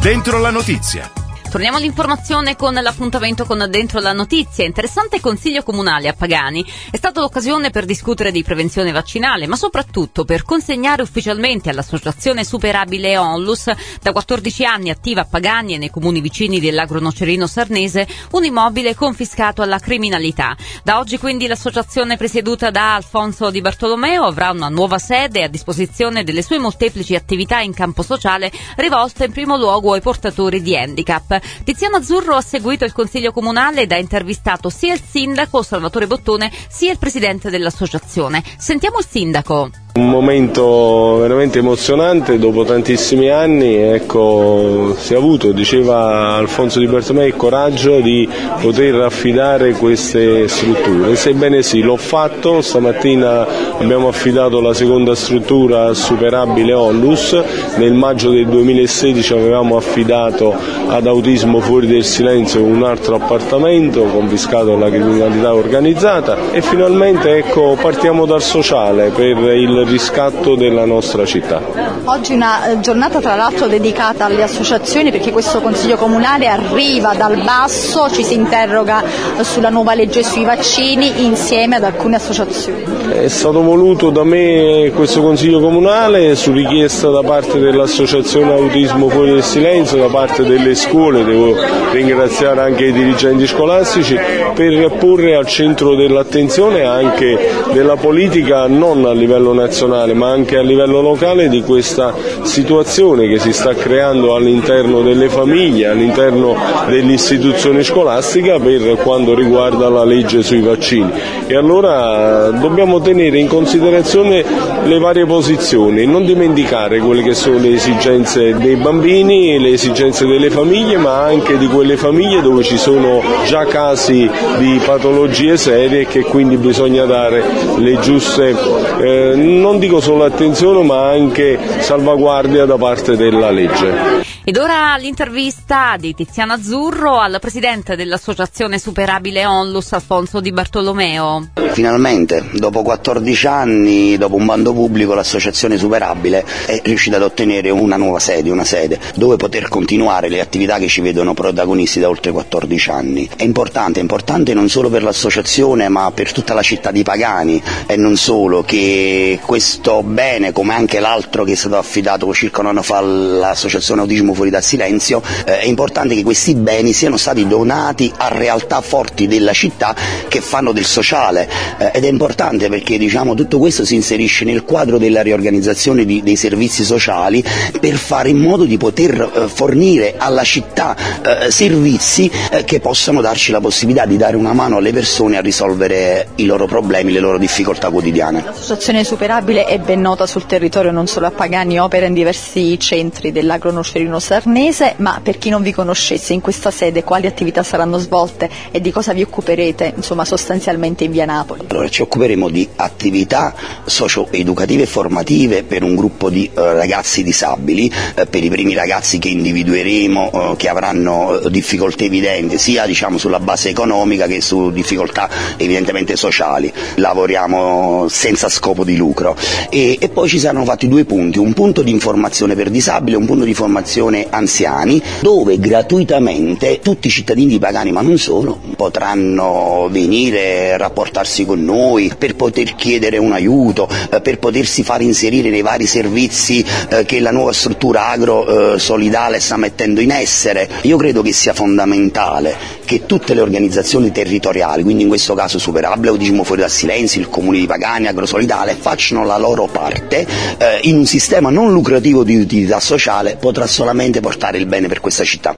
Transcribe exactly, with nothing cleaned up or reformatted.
Dentro la notizia. Torniamo all'informazione con l'appuntamento con Dentro la Notizia. Interessante consiglio comunale a Pagani. È stata l'occasione per discutere di prevenzione vaccinale, ma soprattutto per consegnare ufficialmente all'associazione Superabile Onlus, da quattordici anni attiva a Pagani e nei comuni vicini dell'Agro Nocerino Sarnese, un immobile confiscato alla criminalità. Da oggi quindi l'associazione presieduta da Alfonso Di Bartolomeo avrà una nuova sede a disposizione delle sue molteplici attività in campo sociale, rivolte in primo luogo ai portatori di handicap. Tiziano Azzurro ha seguito il consiglio comunale ed ha intervistato sia il sindaco Salvatore Bottone sia il presidente dell'associazione. Sentiamo il sindaco. Un momento veramente emozionante, dopo tantissimi anni, ecco, si è avuto, diceva Alfonso Di Bartolomeo, il coraggio di poter affidare queste strutture. Sebbene sì, l'ho fatto, stamattina abbiamo affidato la seconda struttura a Superabile Onlus, nel maggio del duemilasedici avevamo affidato ad Autismo Fuori del Silenzio un altro appartamento confiscato alla criminalità organizzata e finalmente ecco, partiamo dal sociale per il riscatto della nostra città. Oggi una giornata tra l'altro dedicata alle associazioni, perché questo Consiglio Comunale arriva dal basso, ci si interroga sulla nuova legge sui vaccini insieme ad alcune associazioni. È stato voluto da me questo Consiglio Comunale su richiesta da parte dell'Associazione Autismo Fuori del Silenzio, da parte delle scuole, devo ringraziare anche i dirigenti scolastici, per porre al centro dell'attenzione anche della politica, non a livello nazionale ma anche a livello locale, di questa situazione che si sta creando all'interno delle famiglie, all'interno dell'istituzione scolastica per quanto riguarda la legge sui vaccini. E allora dobbiamo tenere in considerazione le varie posizioni, non dimenticare quelle che sono le esigenze dei bambini, le esigenze delle famiglie, ma anche di quelle famiglie dove ci sono già casi di patologie serie e che quindi bisogna dare le giuste eh, non dico solo attenzione ma anche salvaguardia da parte della legge. Ed ora l'intervista di Tiziano Azzurro al presidente dell'associazione Superabile Onlus, Alfonso Di Bartolomeo. Finalmente, dopo quattordici anni, dopo un bando pubblico, l'associazione Superabile è riuscita ad ottenere una nuova sede, una sede dove poter continuare le attività che ci vedono protagonisti da oltre quattordici anni. È importante, è importante non solo per l'associazione ma per tutta la città di Pagani, e non solo, che questo bene, come anche l'altro che è stato affidato circa un anno fa all'associazione Autismo Fuori dal Silenzio, eh, è importante che questi beni siano stati donati a realtà forti della città che fanno del sociale, eh, ed è importante perché diciamo tutto questo si inserisce nel quadro della riorganizzazione di, dei servizi sociali per fare in modo di poter eh, fornire alla città eh, servizi eh, che possano darci la possibilità di dare una mano alle persone a risolvere i loro problemi, le loro difficoltà quotidiane. L'associazione Superabile è ben nota sul territorio, non solo a Pagani, opera in diversi centri dell'Agro Nocerino Sarnese, ma per chi non vi conoscesse, in questa sede quali attività saranno svolte e di cosa vi occuperete, insomma, sostanzialmente in via Napoli? Allora, ci occuperemo di attività socio-educative e formative per un gruppo di eh, ragazzi disabili, eh, per i primi ragazzi che individueremo eh, che avranno eh, difficoltà evidenti, sia diciamo sulla base economica che su difficoltà evidentemente sociali. Lavoriamo senza scopo di lucro e, e poi ci saranno fatti due punti, un punto di informazione per disabili e un punto di formazione anziani, dove gratuitamente tutti i cittadini di Pagani, ma non solo, potranno venire a rapportarsi con noi per poter chiedere un aiuto, eh, per potersi far inserire nei vari servizi eh, che la nuova struttura agro eh, solidale sta mettendo in essere. Io credo che sia fondamentale che tutte le organizzazioni territoriali, quindi in questo caso Superabile, Autismo Fuori dal Silenzio, il Comune di Pagani, Agrosolidale, facciano la loro parte eh, in un sistema non lucrativo di utilità sociale, potrà solamente portare il bene per questa città.